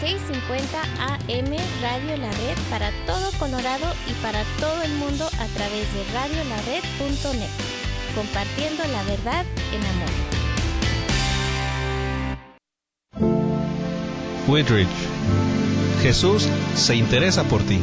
1650 AM Radio La Red para todo Colorado y para todo el mundo a través de radiolared.net, compartiendo la verdad en amor. Whitridge. Jesús se interesa por ti.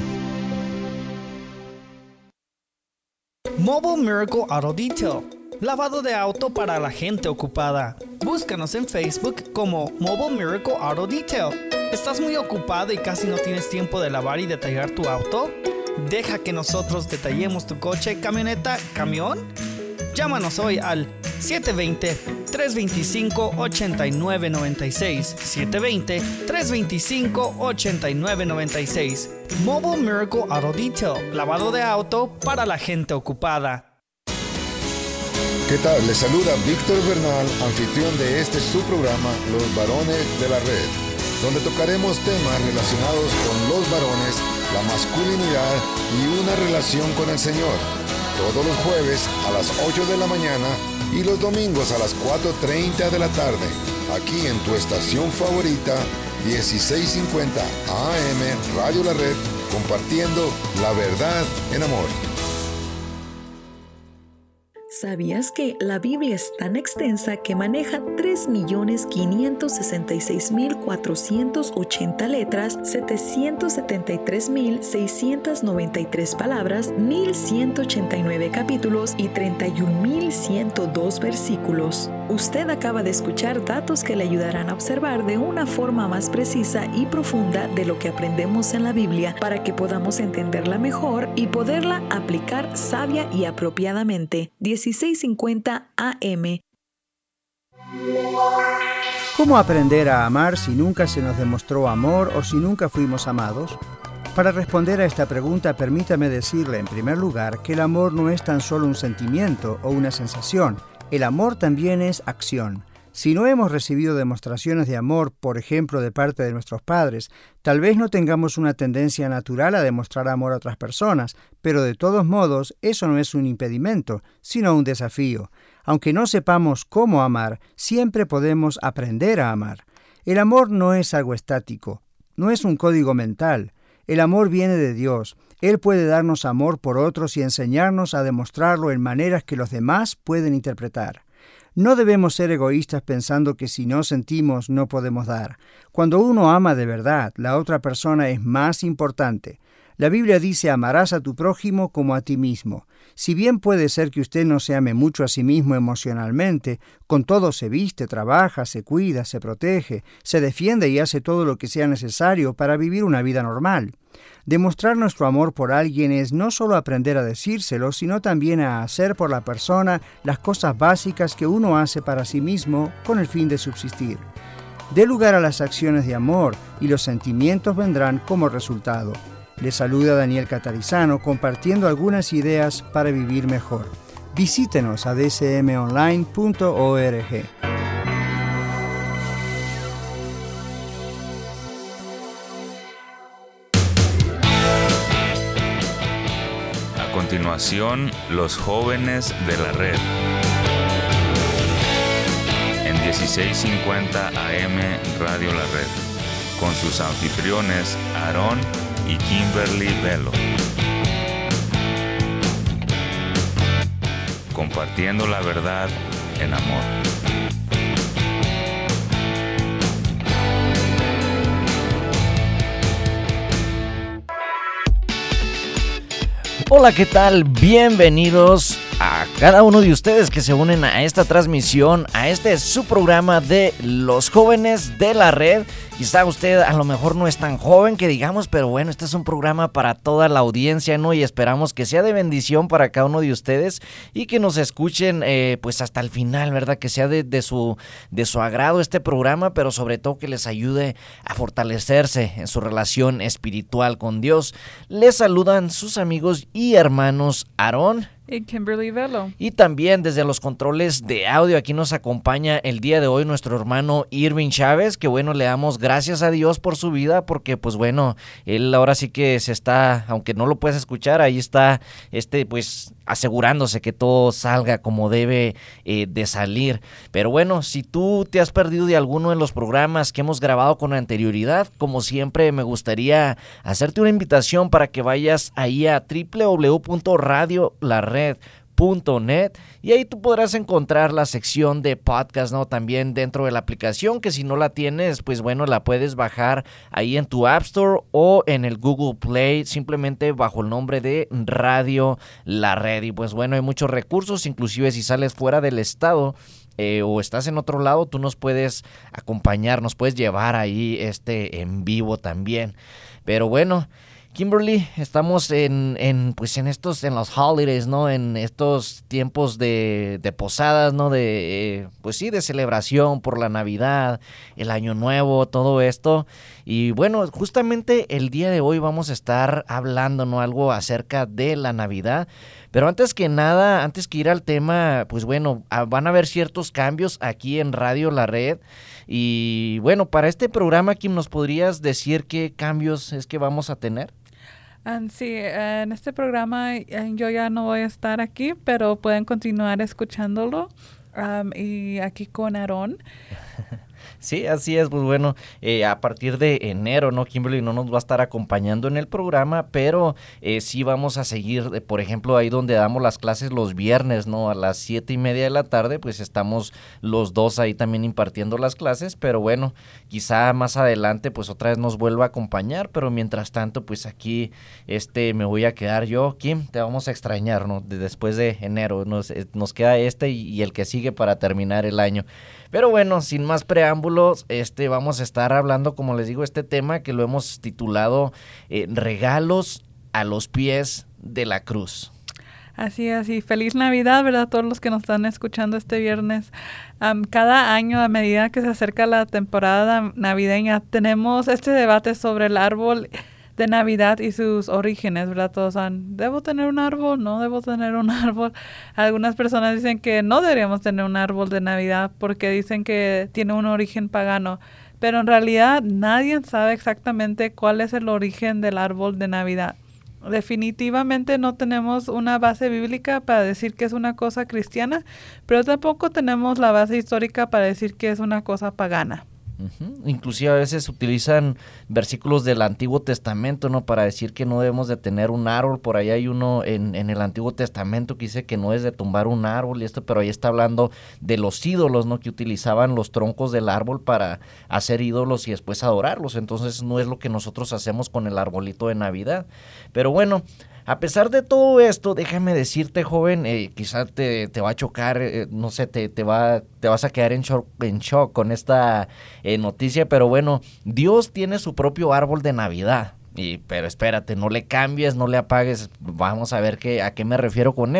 Mobile Miracle Auto Detail. Lavado de auto para la gente ocupada. Búscanos en Facebook como Mobile Miracle Auto Detail. ¿Estás muy ocupado y casi no tienes tiempo de lavar y detallar tu auto? Deja que nosotros detallemos tu coche, camioneta, camión. Llámanos hoy al 720-325-8996. 720-325-8996. Mobile Miracle Auto Detail. Lavado de auto para la gente ocupada. ¿Qué tal? Les saluda Víctor Bernal, anfitrión de este su programa, Los Varones de la Red, donde tocaremos temas relacionados con los varones, la masculinidad y una relación con el Señor. Todos los jueves a las 8 de la mañana y los domingos a las 4:30 de la tarde, aquí en tu estación favorita, 1650 AM Radio La Red, compartiendo la verdad en amor. ¿Sabías que la Biblia es tan extensa que maneja 3.566.480 letras, 773.693 palabras, 1.189 capítulos y 31.102 versículos? Usted acaba de escuchar datos que le ayudarán a observar de una forma más precisa y profunda de lo que aprendemos en la Biblia para que podamos entenderla mejor y poderla aplicar sabia y apropiadamente. 1650 AM. ¿Cómo aprender a amar si nunca se nos demostró amor o si nunca fuimos amados? Para responder a esta pregunta, permítame decirle en primer lugar que el amor no es tan solo un sentimiento o una sensación. El amor también es acción. Si no hemos recibido demostraciones de amor, por ejemplo, de parte de nuestros padres, tal vez no tengamos una tendencia natural a demostrar amor a otras personas, pero de todos modos, eso no es un impedimento, sino un desafío. Aunque no sepamos cómo amar, siempre podemos aprender a amar. El amor no es algo estático, no es un código mental. El amor viene de Dios. Él puede darnos amor por otros y enseñarnos a demostrarlo en maneras que los demás pueden interpretar. No debemos ser egoístas pensando que si no sentimos no podemos dar. Cuando uno ama de verdad, la otra persona es más importante. La Biblia dice: amarás a tu prójimo como a ti mismo. Si bien puede ser que usted no se ame mucho a sí mismo emocionalmente, con todo se viste, trabaja, se cuida, se protege, se defiende y hace todo lo que sea necesario para vivir una vida normal. Demostrar nuestro amor por alguien es no solo aprender a decírselo, sino también a hacer por la persona las cosas básicas que uno hace para sí mismo con el fin de subsistir. Dé lugar a las acciones de amor y los sentimientos vendrán como resultado. Les saluda Daniel Catarizano compartiendo algunas ideas para vivir mejor. Visítenos a dcmonline.org. A continuación, los jóvenes de la red. En 1650 AM Radio La Red, con sus anfitriones Aarón y Kimberly Velo. Compartiendo la verdad en amor. Hola, ¿qué tal? Bienvenidos a cada uno de ustedes que se unen a esta transmisión, a este su programa de los jóvenes de la red. Quizá usted a lo mejor no es tan joven que digamos, pero bueno, este es un programa para toda la audiencia, ¿no? Y esperamos que sea de bendición para cada uno de ustedes y que nos escuchen pues hasta el final, ¿verdad? Que sea de su agrado este programa, pero sobre todo que les ayude a fortalecerse en su relación espiritual con Dios. Les saludan sus amigos y hermanos Aarón Y Kimberly Velo. Y también desde los controles de audio aquí nos acompaña el día de hoy nuestro hermano Irving Chávez, que bueno, le damos gracias a Dios por su vida, porque pues bueno, él ahora sí que se está, aunque no lo puedes escuchar, ahí está pues asegurándose que todo salga como debe de salir. Pero bueno, si tú te has perdido de alguno de los programas que hemos grabado con anterioridad, como siempre me gustaría hacerte una invitación para que vayas ahí a www.radiolared.net y ahí tú podrás encontrar la sección de podcast, ¿no? También dentro de la aplicación, que si no la tienes, pues bueno, la puedes bajar ahí en tu App Store o en el Google Play, simplemente bajo el nombre de Radio La Red. Y pues bueno, hay muchos recursos, inclusive si sales fuera del estado o estás en otro lado, tú nos puedes acompañar, nos puedes llevar ahí en vivo también. Pero bueno, Kimberly, estamos en los holidays, ¿no? En estos tiempos de posadas, ¿no? De celebración por la Navidad, el Año Nuevo, todo esto. Y bueno, justamente el día de hoy vamos a estar hablando, ¿no? Algo acerca de la Navidad. Pero antes que nada, antes que ir al tema, pues bueno, van a haber ciertos cambios aquí en Radio La Red. Y bueno, para este programa, Kim, ¿nos podrías decir qué cambios es que vamos a tener? Sí, en este programa yo ya no voy a estar aquí, pero pueden continuar escuchándolo y aquí con Aarón. Sí, así es, pues bueno, a partir de enero, ¿no? Kimberly no nos va a estar acompañando en el programa, pero sí vamos a seguir, por ejemplo, ahí donde damos las clases los viernes, ¿no? A las 7:30 de la tarde, pues estamos los dos ahí también impartiendo las clases, pero bueno, quizá más adelante, pues otra vez nos vuelva a acompañar, pero mientras tanto, pues aquí me voy a quedar yo. Kim, te vamos a extrañar, ¿no? Después de enero, nos queda y el que sigue para terminar el año. Pero bueno, sin más preámbulos, vamos a estar hablando, como les digo, este tema que lo hemos titulado Regalos a los pies de la cruz. Así es, y feliz Navidad, ¿verdad? Todos los que nos están escuchando este viernes. Cada año, a medida que se acerca la temporada navideña, tenemos este debate sobre el árbol de Navidad y sus orígenes, ¿verdad? Todos ¿debo tener un árbol? ¿No debo tener un árbol? Algunas personas dicen que no deberíamos tener un árbol de Navidad porque dicen que tiene un origen pagano, pero en realidad nadie sabe exactamente cuál es el origen del árbol de Navidad. Definitivamente no tenemos una base bíblica para decir que es una cosa cristiana, pero tampoco tenemos la base histórica para decir que es una cosa pagana. Inclusive a veces utilizan versículos del Antiguo Testamento, ¿no? Para decir que no debemos de tener un árbol. Por ahí hay uno en el Antiguo Testamento que dice que no es de tumbar un árbol y pero ahí está hablando de los ídolos, ¿no? Que utilizaban los troncos del árbol para hacer ídolos y después adorarlos. Entonces no es lo que nosotros hacemos con el arbolito de Navidad. Pero bueno, a pesar de todo esto, déjame decirte, joven, quizá te va a chocar, no sé, te vas a quedar en shock con esta noticia, pero bueno, Dios tiene su propio árbol de Navidad. Pero espérate, no le cambies, no le apagues, vamos a ver a qué me refiero con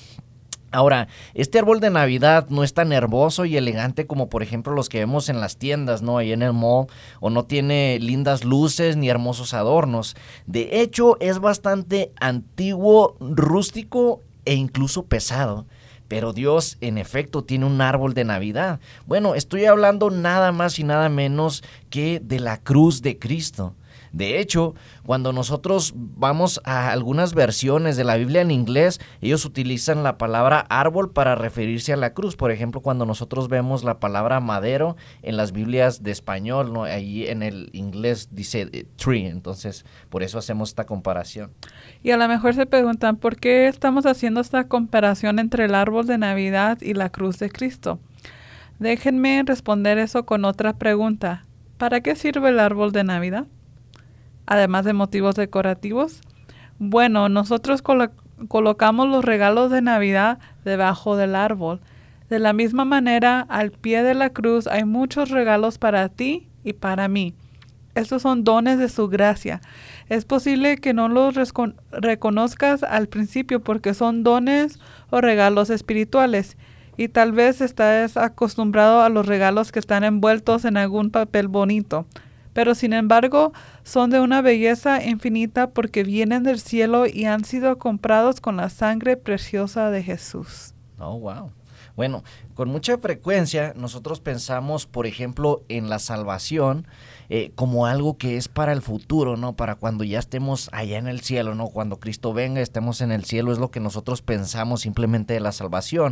Ahora, este árbol de Navidad no es tan hermoso y elegante como por ejemplo los que vemos en las tiendas, ¿no? Ahí en el mall, o no tiene lindas luces ni hermosos adornos. De hecho, es bastante antiguo, rústico e incluso pesado. Pero Dios, en efecto, tiene un árbol de Navidad. Bueno, estoy hablando nada más y nada menos que de la cruz de Cristo. De hecho, cuando nosotros vamos a algunas versiones de la Biblia en inglés, ellos utilizan la palabra árbol para referirse a la cruz. Por ejemplo, cuando nosotros vemos la palabra madero en las Biblias de español, ¿no? Ahí en el inglés dice tree, entonces por eso hacemos esta comparación. Y a lo mejor se preguntan, ¿por qué estamos haciendo esta comparación entre el árbol de Navidad y la cruz de Cristo? Déjenme responder eso con otra pregunta. ¿Para qué sirve el árbol de Navidad? Además de motivos decorativos. Bueno, nosotros colocamos los regalos de Navidad debajo del árbol. De la misma manera, al pie de la cruz hay muchos regalos para ti y para mí. Estos son dones de su gracia. Es posible que no los reconozcas al principio porque son dones o regalos espirituales. Y tal vez estás acostumbrado a los regalos que están envueltos en algún papel bonito. pero sin embargo son de una belleza infinita porque vienen del cielo y han sido comprados con la sangre preciosa de Jesús. Oh, wow. Bueno, con mucha frecuencia nosotros pensamos, por ejemplo, en la salvación como algo que es para el futuro, ¿no? Para cuando ya estemos allá en el cielo, ¿no? Cuando Cristo venga, estemos en el cielo, es lo que nosotros pensamos simplemente de la salvación,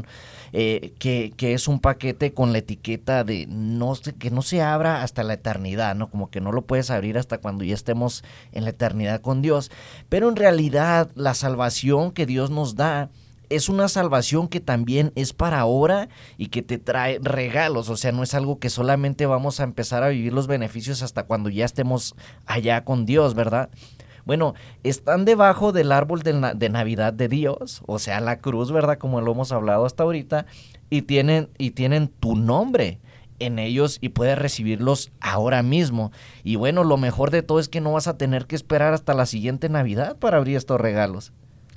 que es un paquete con la etiqueta de que no se abra hasta la eternidad, ¿no? Como que no lo puedes abrir hasta cuando ya estemos en la eternidad con Dios. Pero en realidad la salvación que Dios nos da es una salvación que también es para ahora y que te trae regalos, o sea, no es algo que solamente vamos a empezar a vivir los beneficios hasta cuando ya estemos allá con Dios, ¿verdad? Bueno, están debajo del árbol de Navidad de Dios, o sea, la cruz, ¿verdad? Como lo hemos hablado hasta ahorita, y tienen tu nombre en ellos y puedes recibirlos ahora mismo. Y bueno, lo mejor de todo es que no vas a tener que esperar hasta la siguiente Navidad para abrir estos regalos.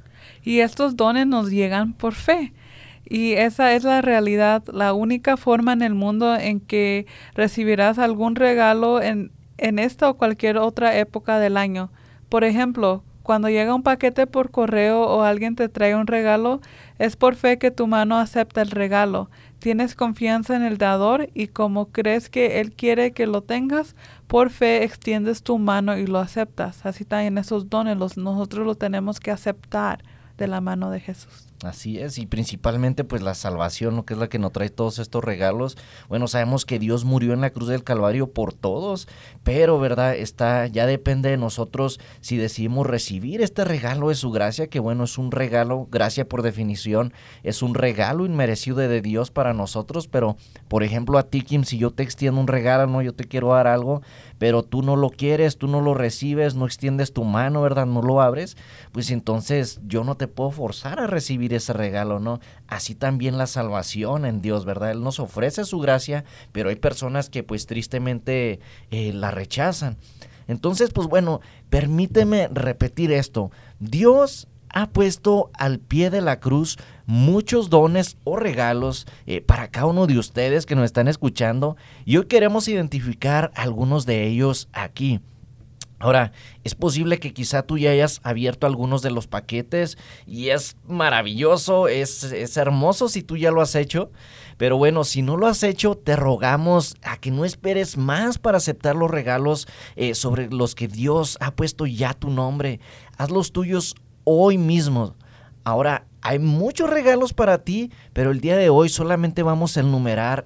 Y estos dones nos llegan por fe. Y esa es la realidad, la única forma en el mundo en que recibirás algún regalo en esta o cualquier otra época del año. Por ejemplo, cuando llega un paquete por correo o alguien te trae un regalo, es por fe que tu mano acepta el regalo. Tienes confianza en el dador y como crees que él quiere que lo tengas, por fe extiendes tu mano y lo aceptas. Así también esos dones nosotros los tenemos que aceptar de la mano de Jesús. Así es, y principalmente pues la salvación, ¿no? Que es la que nos trae todos estos regalos. Bueno, sabemos que Dios murió en la cruz del Calvario por todos, pero verdad, ya depende de nosotros si decidimos recibir este regalo de su gracia, que bueno, es un regalo, gracia por definición, es un regalo inmerecido de Dios para nosotros, pero por ejemplo a ti, Kim, si yo te extiendo un regalo, ¿no? Yo te quiero dar algo, pero tú no lo quieres, tú no lo recibes, no extiendes tu mano, ¿verdad? No lo abres, pues entonces yo no te puedo forzar a recibir ese regalo, ¿no? Así también la salvación en Dios, ¿verdad? Él nos ofrece su gracia, pero hay personas que pues tristemente la rechazan. Entonces, pues bueno, permíteme repetir esto. Dios ha puesto al pie de la cruz muchos dones o regalos para cada uno de ustedes que nos están escuchando, y hoy queremos identificar algunos de ellos aquí. Ahora, es posible que quizá tú ya hayas abierto algunos de los paquetes y es maravilloso, es hermoso si tú ya lo has hecho, pero bueno, si no lo has hecho, te rogamos a que no esperes más para aceptar los regalos sobre los que Dios ha puesto ya tu nombre. Haz los tuyos hoy mismo. Ahora, hay muchos regalos para ti, pero el día de hoy solamente vamos a enumerar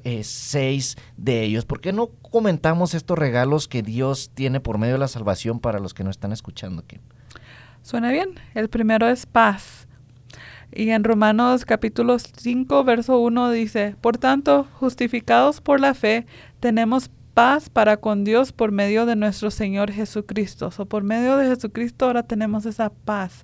6 de ellos. ¿Por qué no comentamos estos regalos que Dios tiene por medio de la salvación para los que nos están escuchando, Kim? Suena bien. El primero es paz. Y en Romanos capítulo 5, verso 1 dice, por tanto, justificados por la fe, tenemos paz para con Dios por medio de nuestro Señor Jesucristo. Por medio de Jesucristo ahora tenemos esa paz.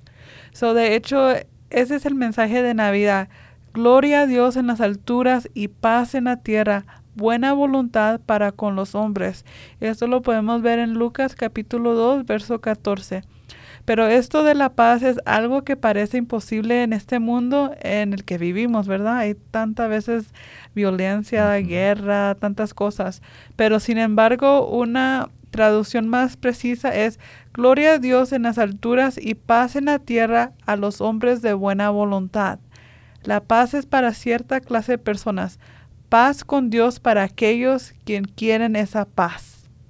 De hecho, ese es el mensaje de Navidad. Gloria a Dios en las alturas y paz en la tierra, buena voluntad para con los hombres. Esto lo podemos ver en Lucas capítulo 2, verso 14. Pero esto de la paz es algo que parece imposible en este mundo en el que vivimos, ¿verdad? Hay tantas veces violencia, guerra, tantas cosas. Pero sin embargo, una traducción más precisa es gloria a Dios en las alturas y paz en la tierra a los hombres de buena voluntad. La paz es para cierta clase de personas. Paz con Dios para aquellos quien quieren esa paz.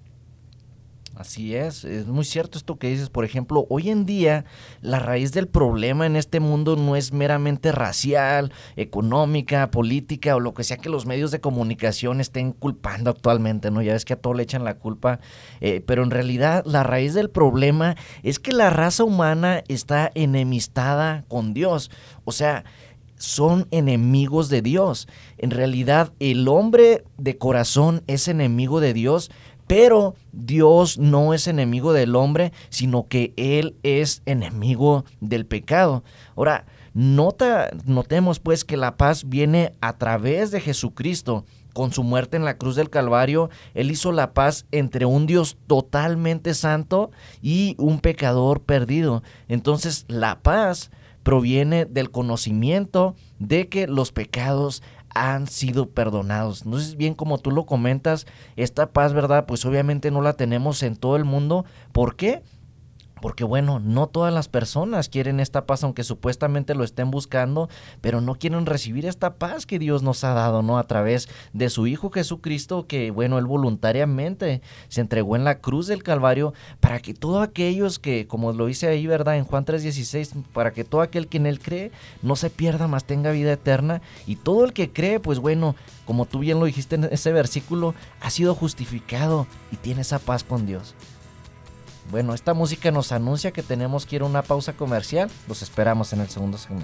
Así es muy cierto esto que dices. Por ejemplo, hoy en día la raíz del problema en este mundo no es meramente racial, económica, política o lo que sea que los medios de comunicación estén culpando actualmente, ¿no? Ya ves que a todo le echan la culpa, pero en realidad la raíz del problema es que la raza humana está enemistada con Dios, o sea, son enemigos de Dios. En realidad el hombre de corazón es enemigo de Dios, pero Dios no es enemigo del hombre, sino que Él es enemigo del pecado. Ahora, notemos pues que la paz viene a través de Jesucristo. Con su muerte en la cruz del Calvario, Él hizo la paz entre un Dios totalmente santo y un pecador perdido. Entonces, la paz proviene del conocimiento de que los pecados han sido perdonados. Entonces, bien como tú lo comentas, esta paz, ¿verdad? Pues obviamente no la tenemos en todo el mundo. ¿Por qué? Porque bueno, no todas las personas quieren esta paz, aunque supuestamente lo estén buscando, pero no quieren recibir esta paz que Dios nos ha dado, ¿no? A través de su Hijo Jesucristo, que bueno, Él voluntariamente se entregó en la cruz del Calvario para que todos aquellos que, como lo dice ahí, ¿verdad? En Juan 3:16, para que todo aquel que en Él cree no se pierda, mas tenga vida eterna. Y todo el que cree, pues bueno, como tú bien lo dijiste en ese versículo, ha sido justificado y tiene esa paz con Dios. Bueno, esta música nos anuncia que tenemos que ir a una pausa comercial. Los esperamos en el segundo segmento.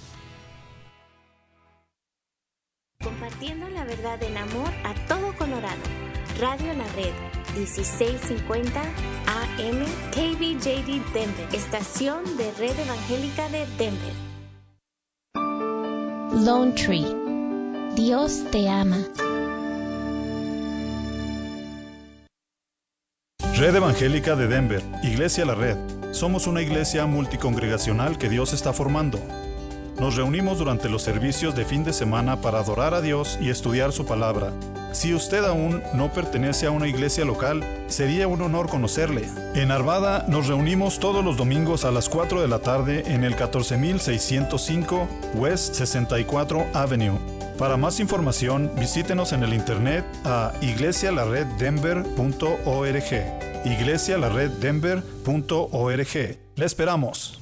Compartiendo la verdad en amor a todo Colorado. Radio La Red, 1650 AM, KBJD Denver, estación de Red Evangélica de Denver. Lone Tree. Dios te ama. Red Evangélica de Denver, Iglesia La Red. Somos una iglesia multicongregacional que Dios está formando. Nos reunimos durante los servicios de fin de semana para adorar a Dios y estudiar su palabra. Si usted aún no pertenece a una iglesia local, sería un honor conocerle. En Arvada nos reunimos todos los domingos a las 4 de la tarde en el 14605 West 64 Avenue. Para más información, visítenos en el internet a iglesialareddenver.org. iglesialareddenver.org. ¡Le esperamos!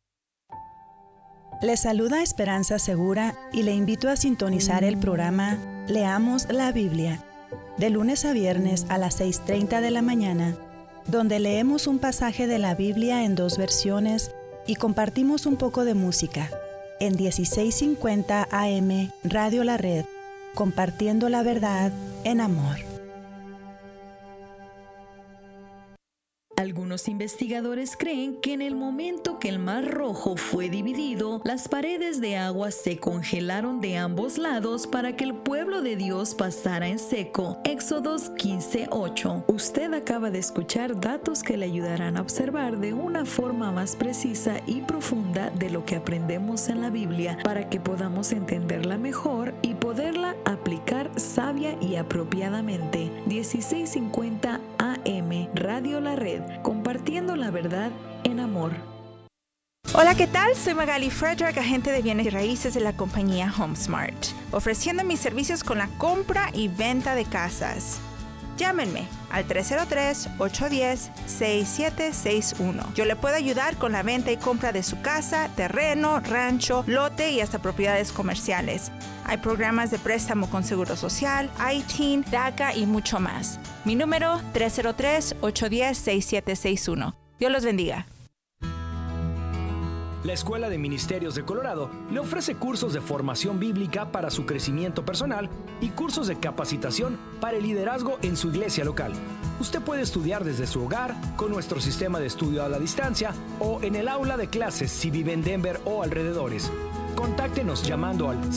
Le saluda Esperanza Segura y le invito a sintonizar el programa Leamos la Biblia, de lunes a viernes a las 6:30 de la mañana, donde leemos un pasaje de la Biblia en 2 versiones y compartimos un poco de música, en 1650 AM Radio La Red, compartiendo la verdad en amor. Algunos investigadores creen que en el momento que el Mar Rojo fue dividido, las paredes de agua se congelaron de ambos lados para que el pueblo de Dios pasara en seco. Éxodos 15:8. Usted acaba de escuchar datos que le ayudarán a observar de una forma más precisa y profunda de lo que aprendemos en la Biblia, para que podamos entenderla mejor y poderla aplicar sabia y apropiadamente. 1650 AM Radio La Red, compartiendo la verdad en amor. Hola, ¿qué tal? Soy Magali Frederick, agente de bienes y raíces de la compañía HomeSmart, ofreciendo mis servicios con la compra y venta de casas. Llámenme al 303-810-6761. Yo le puedo ayudar con la venta y compra de su casa, terreno, rancho, lote y hasta propiedades comerciales. Hay programas de préstamo con Seguro Social, ITIN, DACA y mucho más. Mi número 303-810-6761. Dios los bendiga. La Escuela de Ministerios de Colorado le ofrece cursos de formación bíblica para su crecimiento personal y cursos de capacitación para el liderazgo en su iglesia local. Usted puede estudiar desde su hogar con nuestro sistema de estudio a la distancia o en el aula de clases si vive en Denver o alrededores. Contáctenos llamando al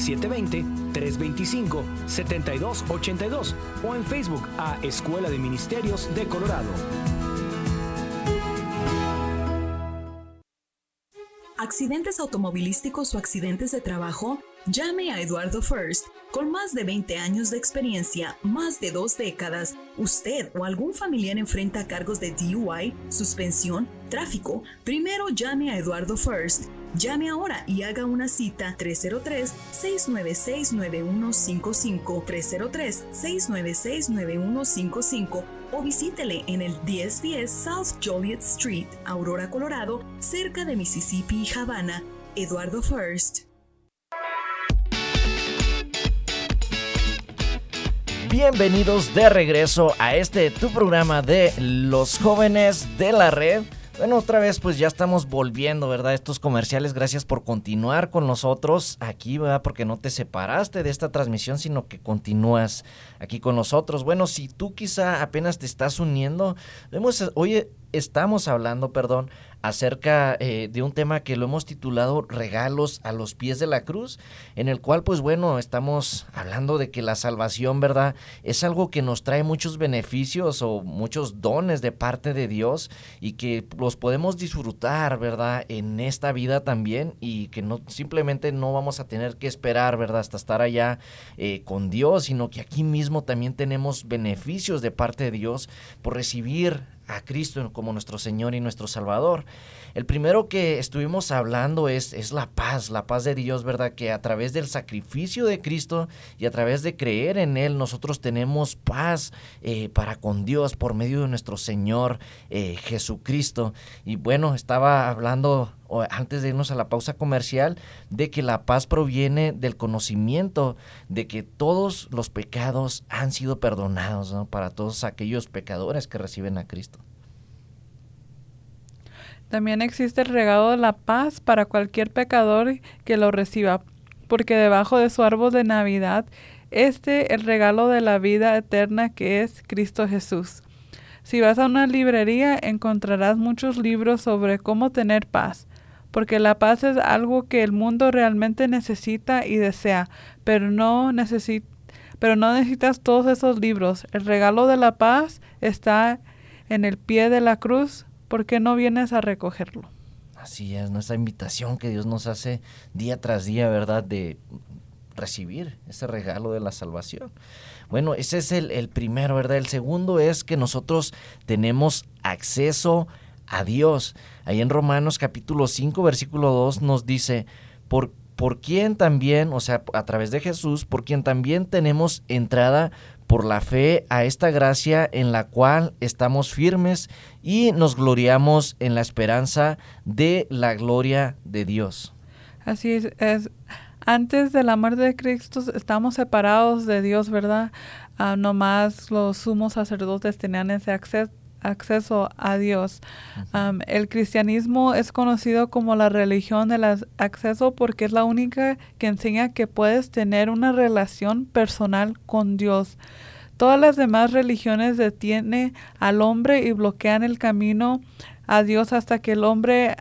720-325-7282 o en Facebook a Escuela de Ministerios de Colorado. ¿Accidentes automovilísticos o accidentes de trabajo? Llame a Eduardo First. Con más de 20 años de experiencia, más de 2 décadas, usted o algún familiar enfrenta cargos de DUI, suspensión, tráfico. Primero llame a Eduardo First. Llame ahora y haga una cita 303-696-9155, 303-696-9155 o visítele en el 1010 South Joliet Street, Aurora, Colorado, cerca de Mississippi y Havana. Eduardo First. Bienvenidos de regreso a tu programa de los jóvenes de la red. Bueno, otra vez pues ya estamos volviendo, ¿verdad? Estos comerciales, gracias por continuar con nosotros aquí, ¿verdad? Porque no te separaste de esta transmisión, sino que continúas aquí con nosotros. Bueno, si tú quizá apenas te estás uniendo, hoy estamos hablando, acerca de un tema que lo hemos titulado Regalos a los pies de la cruz, en el cual pues bueno, estamos hablando de que la salvación, ¿verdad?, es algo que nos trae muchos beneficios o muchos dones de parte de Dios y que los podemos disfrutar, ¿verdad?, en esta vida también, y que no simplemente no vamos a tener que esperar, ¿verdad?, hasta estar allá con Dios, sino que aquí mismo también tenemos beneficios de parte de Dios por recibir a Cristo como nuestro Señor y nuestro Salvador. El primero que estuvimos hablando es la paz de Dios, ¿verdad? Que a través del sacrificio de Cristo y a través de creer en Él, nosotros tenemos paz para con Dios por medio de nuestro Señor Jesucristo. Y bueno, estaba hablando antes de irnos a la pausa comercial de que la paz proviene del conocimiento de que todos los pecados han sido perdonados, ¿no?, para todos aquellos pecadores que reciben a Cristo. También existe el regalo de la paz para cualquier pecador que lo reciba, porque debajo de su árbol de Navidad, el regalo de la vida eterna que es Cristo Jesús. Si vas a una librería, encontrarás muchos libros sobre cómo tener paz, porque la paz es algo que el mundo realmente necesita y desea, pero no necesitas todos esos libros. El regalo de la paz está en el pie de la cruz. ¿Por qué no vienes a recogerlo? Así es, nuestra invitación que Dios nos hace día tras día, ¿verdad?, de recibir ese regalo de la salvación. Bueno, ese es el primero, ¿verdad? El segundo es que nosotros tenemos acceso a Dios. Ahí en Romanos capítulo 5, versículo 2 nos dice, por quien también, o sea, a través de Jesús, por quien también tenemos entrada por la fe a esta gracia en la cual estamos firmes y nos gloriamos en la esperanza de la gloria de Dios. Así es. Antes de la muerte de Cristo estamos separados de Dios, ¿verdad? Nomás los sumos sacerdotes tenían ese acceso a Dios. El cristianismo es conocido como la religión del acceso porque es la única que enseña que puedes tener una relación personal con Dios. Todas las demás religiones detienen al hombre y bloquean el camino a Dios hasta que el hombre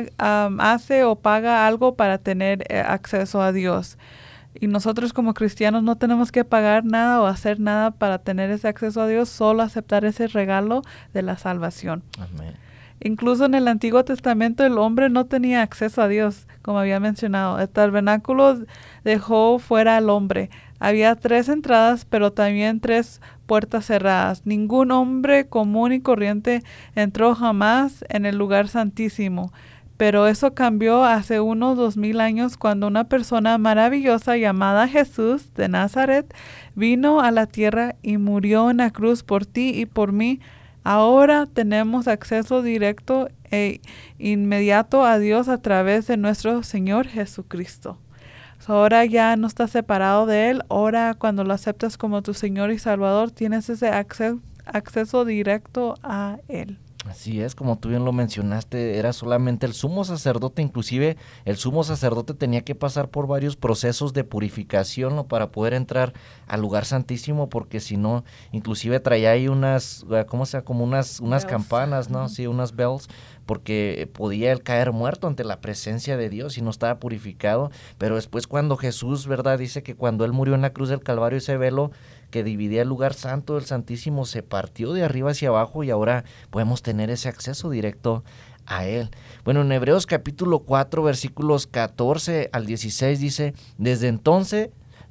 hace o paga algo para tener acceso a Dios. Y nosotros como cristianos no tenemos que pagar nada o hacer nada para tener ese acceso a Dios, solo aceptar ese regalo de la salvación. Amén. Incluso en el Antiguo Testamento el hombre no tenía acceso a Dios, como había mencionado. El tabernáculo dejó fuera al hombre. Había 3 entradas, pero también 3 puertas cerradas. Ningún hombre común y corriente entró jamás en el lugar santísimo. Pero eso cambió hace unos 2000 años cuando una persona maravillosa llamada Jesús de Nazaret vino a la tierra y murió en la cruz por ti y por mí. Ahora tenemos acceso directo e inmediato a Dios a través de nuestro Señor Jesucristo. Ahora ya no estás separado de Él. Ahora cuando lo aceptas como tu Señor y Salvador, tienes ese acceso directo a Él. Así es, como tú bien lo mencionaste, era solamente el sumo sacerdote. Inclusive el sumo sacerdote tenía que pasar por varios procesos de purificación, ¿no?, para poder entrar al lugar santísimo, porque si no, inclusive traía ahí unas, como unas campanas, ¿no? Sí, unas bells, porque podía él caer muerto ante la presencia de Dios si no estaba purificado. Pero después cuando Jesús, ¿verdad?, dice que cuando él murió en la cruz del Calvario, ese velo que dividía el lugar santo del Santísimo se partió de arriba hacia abajo y ahora podemos tener ese acceso directo a Él. Bueno, en Hebreos capítulo 4, versículos 14 al 16 dice, desde entonces,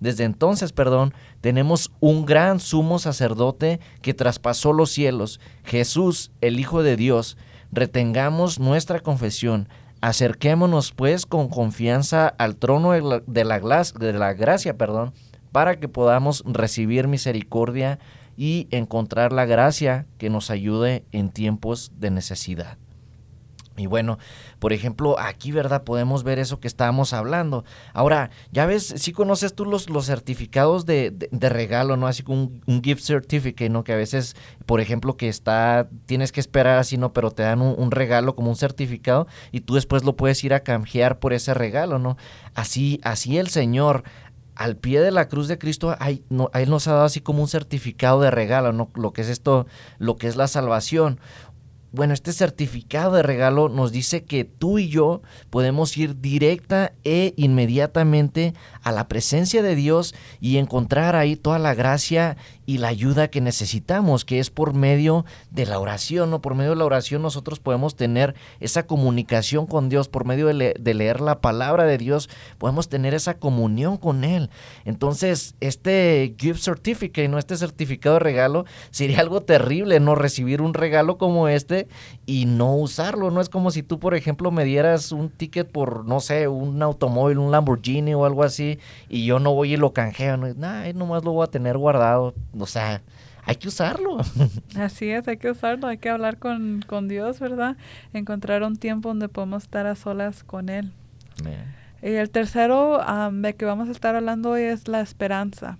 tenemos un gran sumo sacerdote que traspasó los cielos, Jesús, el Hijo de Dios. Retengamos nuestra confesión. Acerquémonos pues con confianza al trono de la gracia, para que podamos recibir misericordia y encontrar la gracia que nos ayude en tiempos de necesidad. Y bueno, por ejemplo, aquí, ¿verdad?, podemos ver eso que estábamos hablando. Ahora, ya ves, sí conoces tú los certificados de regalo, ¿no? Así como un gift certificate, ¿no? Que a veces, por ejemplo, tienes que esperar así, ¿no? Pero te dan un regalo como un certificado y tú después lo puedes ir a canjear por ese regalo, ¿no? Así el Señor, al pie de la cruz de Cristo, Él nos ha dado así como un certificado de regalo, ¿no? Lo que es esto, lo que es la salvación. este certificado de regalo nos dice que tú y yo podemos ir directa e inmediatamente a la presencia de Dios y encontrar ahí toda la gracia y la ayuda que necesitamos, que es por medio de la oración, ¿no? Por medio de la oración nosotros podemos tener esa comunicación con Dios, por medio de leer la palabra de Dios, podemos tener esa comunión con Él. Entonces, este gift certificate, ¿no? Este certificado de regalo, sería algo terrible, ¿no? Recibir un regalo como este y no usarlo, ¿no? Es como si tú, por ejemplo, me dieras un ticket por, no sé, un automóvil, un Lamborghini o algo así, y yo no voy y lo canjeo, ¿no? Nomás lo voy a tener guardado. O sea, hay que usarlo. Así es, hay que usarlo, hay que hablar con Dios, ¿verdad? Encontrar un tiempo donde podemos estar a solas con Él. Amén. Y el tercero de que vamos a estar hablando hoy es la esperanza.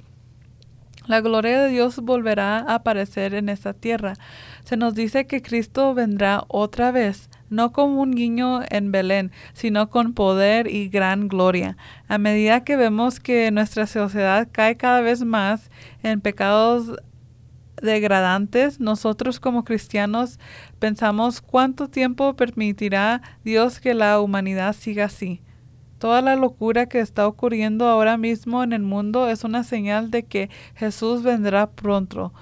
La gloria de Dios volverá a aparecer en esta tierra. Se nos dice que Cristo vendrá otra vez, no como un niño en Belén, sino con poder y gran gloria. A medida que vemos que nuestra sociedad cae cada vez más en pecados degradantes, nosotros como cristianos pensamos cuánto tiempo permitirá Dios que la humanidad siga así. Toda la locura que está ocurriendo ahora mismo en el mundo es una señal de que Jesús vendrá pronto.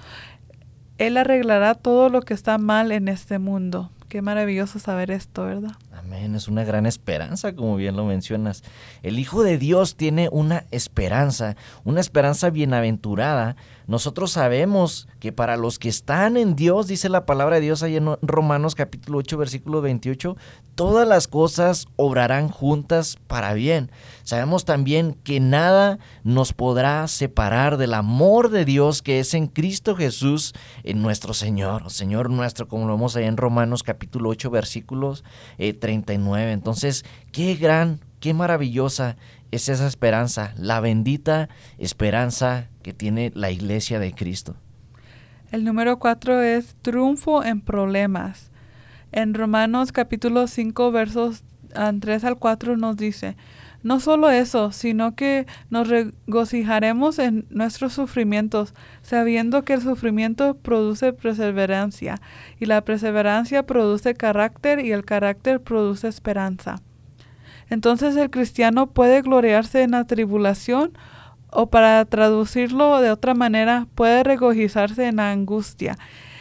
Él arreglará todo lo que está mal en este mundo. Qué maravilloso saber esto, ¿verdad? Amén, es una gran esperanza, como bien lo mencionas. El Hijo de Dios tiene una esperanza bienaventurada. Nosotros sabemos que para los que están en Dios, dice la palabra de Dios ahí en Romanos capítulo 8, versículo 28, todas las cosas obrarán juntas para bien. Sabemos también que nada nos podrá separar del amor de Dios que es en Cristo Jesús, en nuestro Señor nuestro, como lo vemos ahí en Romanos capítulo 8, versículos 39. Entonces, qué maravillosa es esa esperanza, la bendita esperanza que tiene la iglesia de Cristo. El número 4 es triunfo en problemas. En Romanos capítulo 5 versos 3 al 4 nos dice: no solo eso, sino que nos regocijaremos en nuestros sufrimientos, sabiendo que el sufrimiento produce perseverancia, y la perseverancia produce carácter, y el carácter produce esperanza. Entonces el cristiano puede gloriarse en la tribulación, o para traducirlo de otra manera, puede regocijarse en la angustia.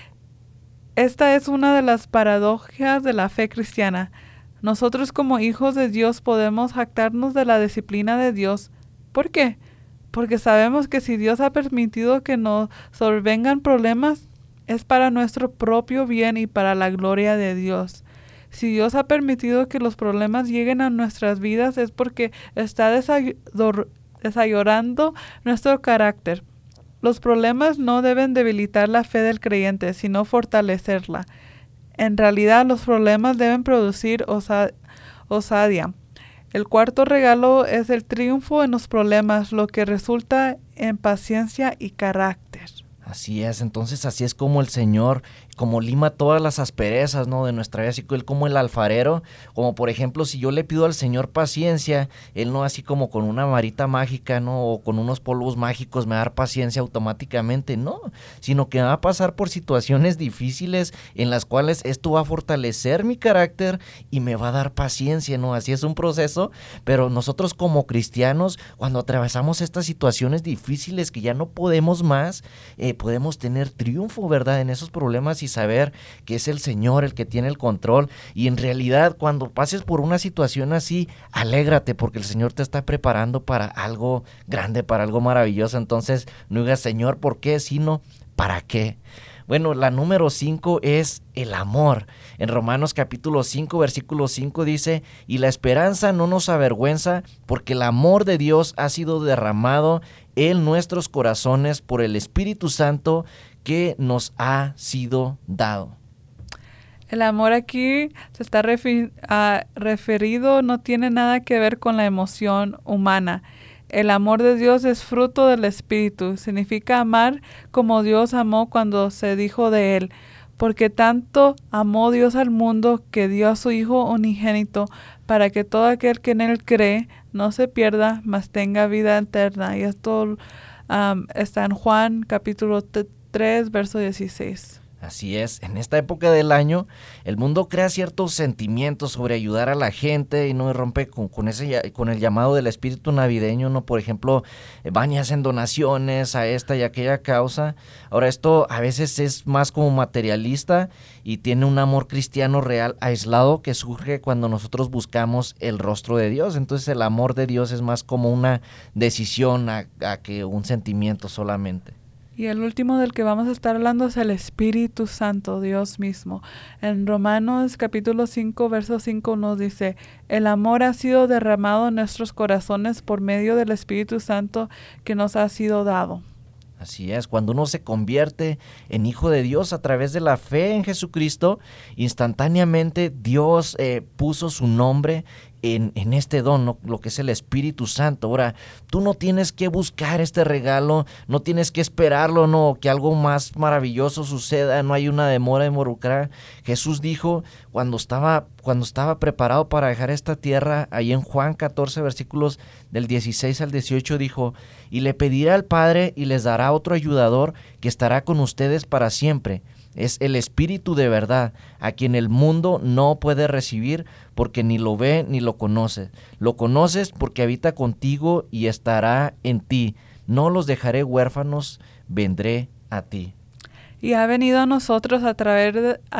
Esta es una de las paradojas de la fe cristiana. Nosotros como hijos de Dios podemos jactarnos de la disciplina de Dios. ¿Por qué? Porque sabemos que si Dios ha permitido que nos sobrevengan problemas, es para nuestro propio bien y para la gloria de Dios. Si Dios ha permitido que los problemas lleguen a nuestras vidas, es porque está desarrollando nuestro carácter. Los problemas no deben debilitar la fe del creyente, sino fortalecerla. En realidad, los problemas deben producir osadía. El cuarto regalo es el triunfo en los problemas, lo que resulta en paciencia y carácter. Así es, entonces así es como el Señor, como lima todas las asperezas, ¿no?, de nuestra vida, así que Él como el alfarero, como por ejemplo si yo le pido al Señor paciencia, Él no así como con una varita mágica, ¿no?, o con unos polvos mágicos me va a dar paciencia automáticamente, no, sino que va a pasar por situaciones difíciles en las cuales esto va a fortalecer mi carácter y me va a dar paciencia, ¿no? Así es un proceso, pero nosotros como cristianos, cuando atravesamos estas situaciones difíciles que ya no podemos más, podemos tener triunfo, ¿verdad?, en esos problemas y saber que es el Señor el que tiene el control. Y en realidad, cuando pases por una situación así, alégrate porque el Señor te está preparando para algo grande, para algo maravilloso. Entonces, no digas, Señor, ¿por qué? Sino, ¿para qué? Bueno, la número 5 es el amor. En Romanos capítulo 5, versículo 5 dice: y la esperanza no nos avergüenza, porque el amor de Dios ha sido derramado en nuestros corazones por el Espíritu Santo que nos ha sido dado. El amor aquí se está referido, no tiene nada que ver con la emoción humana. El amor de Dios es fruto del Espíritu. Significa amar como Dios amó cuando se dijo de Él. Porque tanto amó Dios al mundo que dio a su Hijo unigénito para que todo aquel que en Él cree no se pierda, mas tenga vida eterna. Y esto está en Juan capítulo 3, verso 16. Así es, en esta época del año el mundo crea ciertos sentimientos sobre ayudar a la gente y no rompe con el llamado del espíritu navideño, ¿no? Por ejemplo, van y hacen donaciones a esta y aquella causa. Ahora, esto a veces es más como materialista y tiene un amor cristiano real aislado que surge cuando nosotros buscamos el rostro de Dios. Entonces el amor de Dios es más como una decisión a que un sentimiento solamente. Y el último del que vamos a estar hablando es el Espíritu Santo, Dios mismo. En Romanos capítulo 5, verso 5 nos dice, el amor ha sido derramado en nuestros corazones por medio del Espíritu Santo que nos ha sido dado. Así es, cuando uno se convierte en hijo de Dios a través de la fe en Jesucristo, instantáneamente Dios puso su nombre en este don, lo que es el Espíritu Santo. Ahora, tú no tienes que buscar este regalo, no tienes que esperarlo, no, que algo más maravilloso suceda, no hay una demora involucrada. Jesús dijo cuando estaba preparado para dejar esta tierra, ahí en Juan 14, versículos del 16 al 18, dijo, y le pedirá al Padre y les dará otro ayudador que estará con ustedes para siempre. Es el Espíritu de verdad, a quien el mundo no puede recibir porque ni lo ve ni lo conoce. Lo conoces porque habita contigo y estará en ti. No los dejaré huérfanos, vendré a ti. Y ha venido a nosotros a través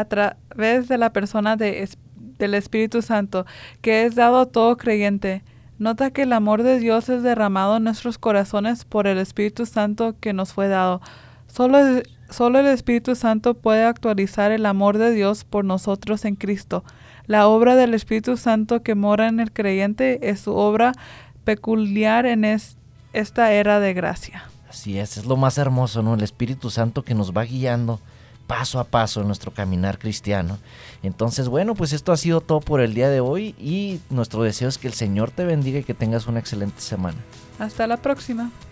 de la persona del Espíritu Santo, que es dado a todo creyente. Nota que el amor de Dios es derramado en nuestros corazones por el Espíritu Santo que nos fue dado. Solo el Espíritu Santo puede actualizar el amor de Dios por nosotros en Cristo. La obra del Espíritu Santo que mora en el creyente es su obra peculiar en esta era de gracia. Así es lo más hermoso, ¿no? El Espíritu Santo que nos va guiando paso a paso en nuestro caminar cristiano. Entonces, bueno, pues esto ha sido todo por el día de hoy y nuestro deseo es que el Señor te bendiga y que tengas una excelente semana. Hasta la próxima.